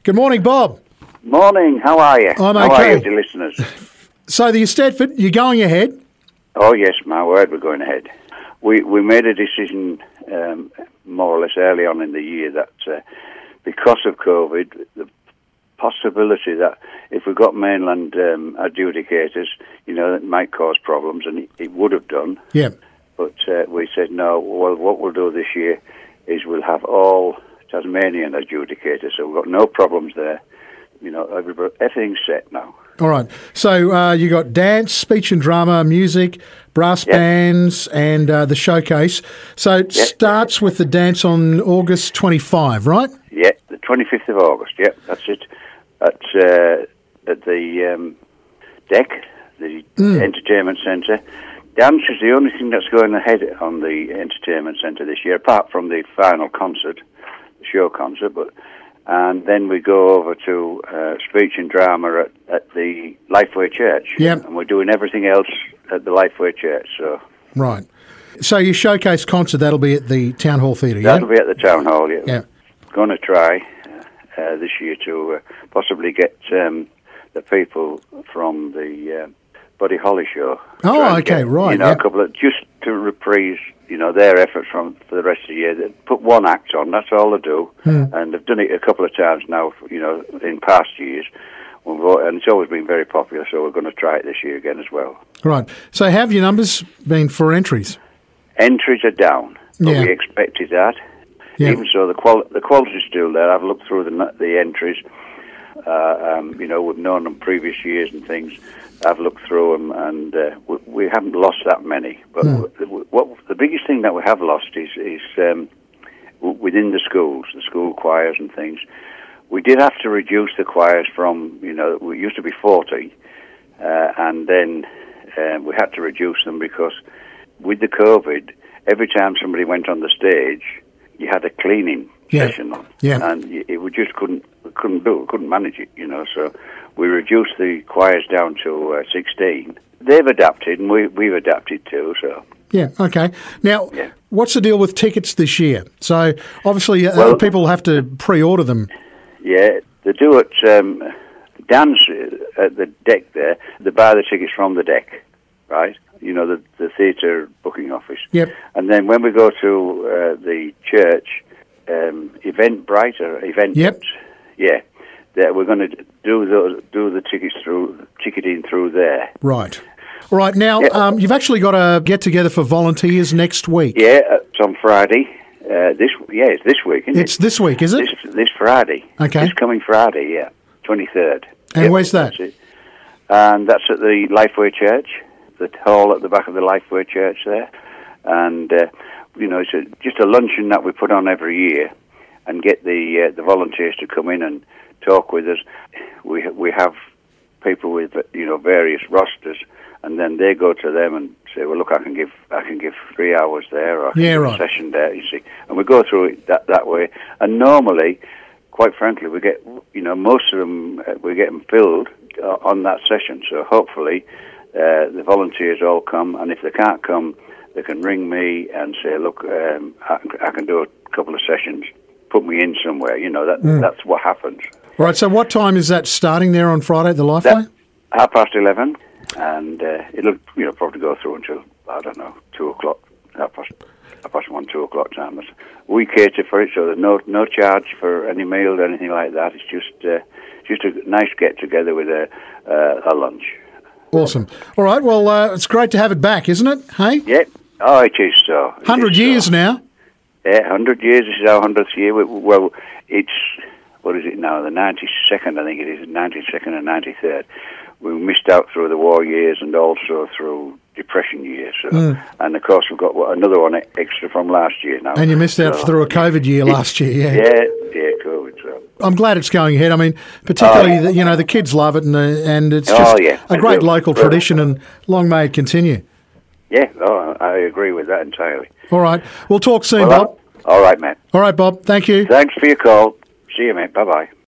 Good morning, Bob. Morning, how are you? I'm How okay. are you, dear listeners? So the Eisteddfod, you're going ahead? Oh, yes, my word, we're going ahead. We made a decision more or less early on in the year that because of COVID, the possibility that if we got mainland adjudicators, it might cause problems, and it would have done. Yeah. But we said, no, well, what we'll do this year is we'll have all Tasmanian adjudicators, so we've got no problems there. Everything's set now. All right. So you got dance, speech and drama, music, brass bands, and the showcase. So it starts with the dance on August 25, right? Yeah, the 25th of August. Yep, that's it. At the deck, the entertainment centre. Dance is the only thing that's going ahead on the entertainment centre this year, apart from the final concert, the show concert. And then we go over to speech and drama at the Lifeway Church. Yep. And we're doing everything else at the Lifeway Church. So Right. So your showcase concert, that'll be at the Town Hall Theatre, yeah? that'll be at the Town Hall, yeah. Yeah. Going to try this year to possibly get the people from the Buddy Holly show. Oh, Try and okay, get, right, a yep. couple of, just to reprise, their efforts for the rest of the year. They put one act on, that's all they do. And they've done it a couple of times now, in past years. And it's always been very popular, so we're going to try it this year again as well. Right. So have your numbers been for entries? Entries are down, but Yeah. we expected that. Yeah. Even so, the quality's still there. I've looked through the entries. We've known them previous years and things. I've looked through them, and we haven't lost that many. But the biggest thing that we have lost is within the schools, the school choirs and things. We did have to reduce the choirs from, we used to be 40, and then we had to reduce them because with the COVID, every time somebody went on the stage, you had a cleaning session on, and we just couldn't manage it, So we reduced the choirs down to 16. They've adapted, and we've adapted too. So yeah, okay. Now, what's the deal with tickets this year? So obviously, people have to pre-order them. Yeah, they do it. Dance at the deck there. They buy the tickets from the deck, right? The theatre booking office. Yep. And then when we go to the church, Eventbrite. Yep. Yeah, we're going to do the tickets ticketing through there. Right. All right. Now, you've actually got a get-together for volunteers next week. Yeah, it's on Friday. It's this week, isn't it? It's this week, is it? This Friday. Okay. This coming Friday, 23rd. And where's that? That's it. And that's at the Lifeway Church, the hall at the back of the Lifeway Church there. And, it's just a luncheon that we put on every year and get the volunteers to come in and talk with us. We have people with, various rosters, and then they go to them and say, well, look, I can give 3 hours there, or I can give a session there, you see. And we go through it that way. And normally, quite frankly, we get, most of them, we get them filled on that session. So hopefully the volunteers all come, and if they can't come, they can ring me and say, look, I can do a couple of sessions, put me in somewhere. That's what happens. Right, so what time is that starting there on Friday at the Lifeway? 11:30, and it'll probably go through until, 2 o'clock, half past 1, 2 o'clock time. We cater for it, so there's no charge for any meal or anything like that. It's just a nice get-together with a lunch. Awesome. All right, well, it's great to have it back, isn't it? Hey? Yep. Oh, it is so. 100 years now. Yeah, 100 years. This is our 100th year. Well, it's, what is it now? The 92nd, I think it is, 92nd and 93rd. We missed out through the war years and also through Depression years. So, and, of course, we've got another one extra from last year now. And you missed out through a COVID year last year, yeah. Yeah, COVID. So. I'm glad it's going ahead. I mean, particularly, the kids love it, and it's just a great local tradition, and long may it continue. Yeah, I agree with that entirely. All right. We'll talk soon, Bob. All right, Matt. All right, Bob. Thank you. Thanks for your call. See you, mate. Bye-bye.